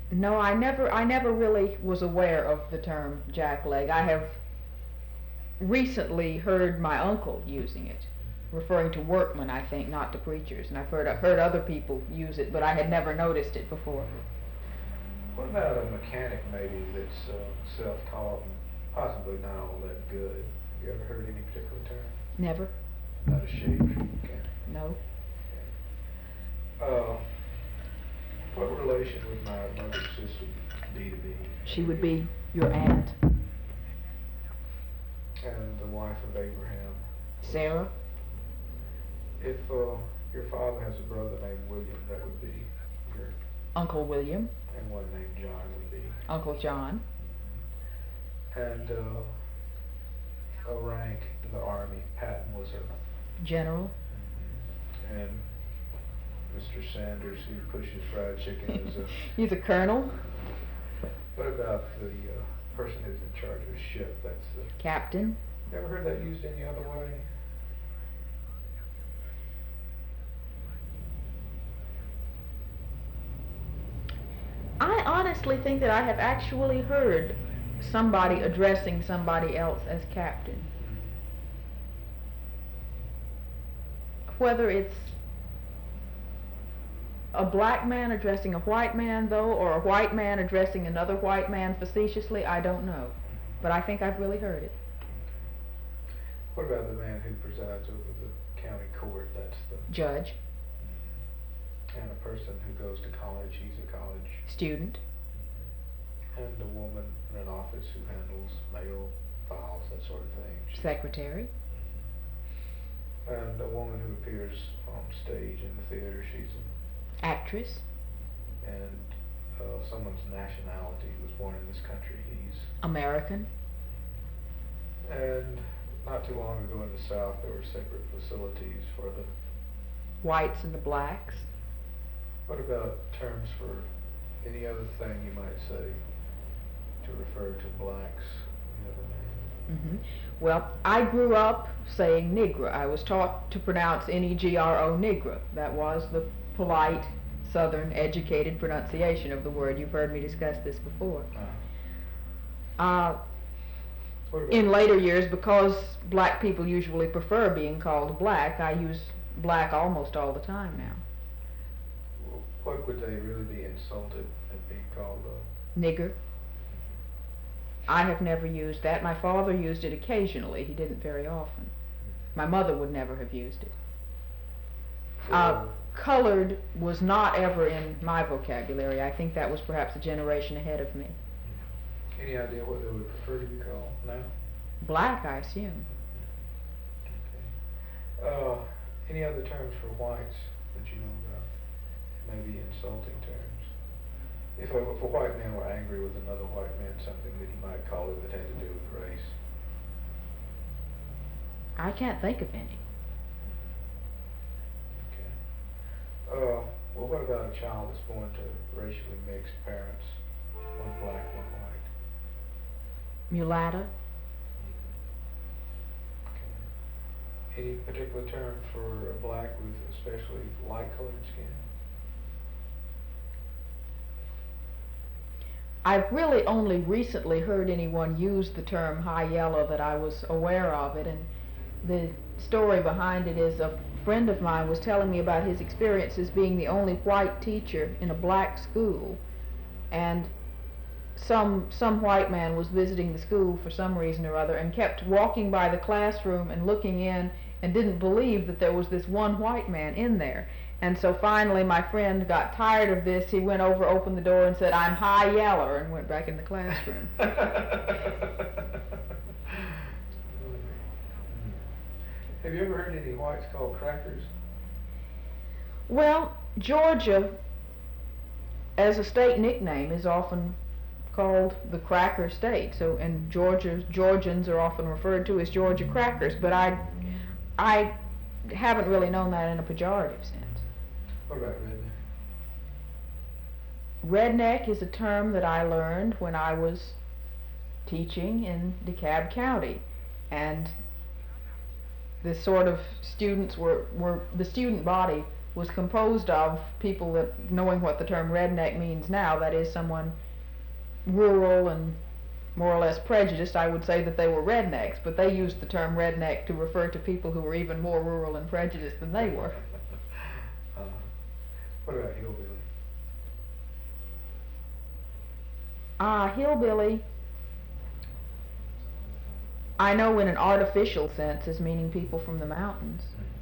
No, I never really was aware of the term jackleg. I have recently heard my uncle using it, referring to workmen, I think, not to preachers. And I've heard other people use it, but I had never noticed it before. What about a mechanic maybe that's self-taught and possibly not all that good? You ever heard any particular term? Never? Not a shade tree mechanic. No. Uh, what relation would my mother's sister be to me? She would be your aunt, And the wife of Abraham. Sarah. If your father has a brother named William, that would be your, Uncle William, and one named John would be. Uncle John. And a rank in the army, Patton was a. General. And Mr. Sanders, who pushes fried chicken, is a. He's a colonel. What about the person who's in charge of a ship? That's the. Captain. You ever heard that used any other way? I honestly think that I have actually heard somebody addressing somebody else as captain. Whether it's a black man addressing a white man, though, or a white man addressing another white man facetiously, I don't know. But I think I've really heard it. What about the man who presides over the county court? That's the. Judge. And a person who goes to college, he's a college. Student. And a woman in an office who handles mail, files, that sort of thing. Secretary. And a woman who appears on stage in the theater, she's an. Actress. And someone's nationality, who was born in this country, he's. American. And not too long ago in the South, there were separate facilities for the. Whites and the blacks. What about terms for any other thing you might say to refer to blacks? Well, I grew up saying Negro. I was taught to pronounce Negro, Negro. That was the polite, Southern, educated pronunciation of the word. You've heard me discuss this before. In later years, because black people usually prefer being called black, I use black almost all the time now. What would they really be insulted at being called Nigger. I have never used that. My father used it occasionally. He didn't very often. My mother would never have used it. Colored was not ever in my vocabulary. I think that was perhaps a generation ahead of me. Any idea what they would prefer to be called now? Black, I assume. Okay. Any other terms for whites that you know about? Maybe insulting terms. If a white man were angry with another white man, something that he might call it that had to do with race. I can't think of any. Okay. Well, what about a child that's born to racially mixed parents? One black, one white. Mulatta. Okay. Any particular term for a black with especially light-colored skin? I've really only recently heard anyone use the term high yellow that I was aware of it, and the story behind it is a friend of mine was telling me about his experiences being the only white teacher in a black school, and some white man was visiting the school for some reason or other and kept walking by the classroom and looking in and didn't believe that there was this one white man in there. And so finally my friend got tired of this. He went over, opened the door and said, "I'm high yeller," and went back in the classroom. Have you ever heard any whites called crackers? Well, Georgia, as a state nickname, is often called the Cracker State. So, and Georgians are often referred to as Georgia crackers. But I haven't really known that in a pejorative sense. What about redneck? Redneck is a term that I learned when I was teaching in DeKalb County, and the sort of students were the student body was composed of people that, knowing what the term redneck means now, that is someone rural and more or less prejudiced, I would say that they were rednecks, but they used the term redneck to refer to people who were even more rural and prejudiced than they were. What about hillbilly? Hillbilly, I know in an artificial sense as meaning people from the mountains. Mm-hmm.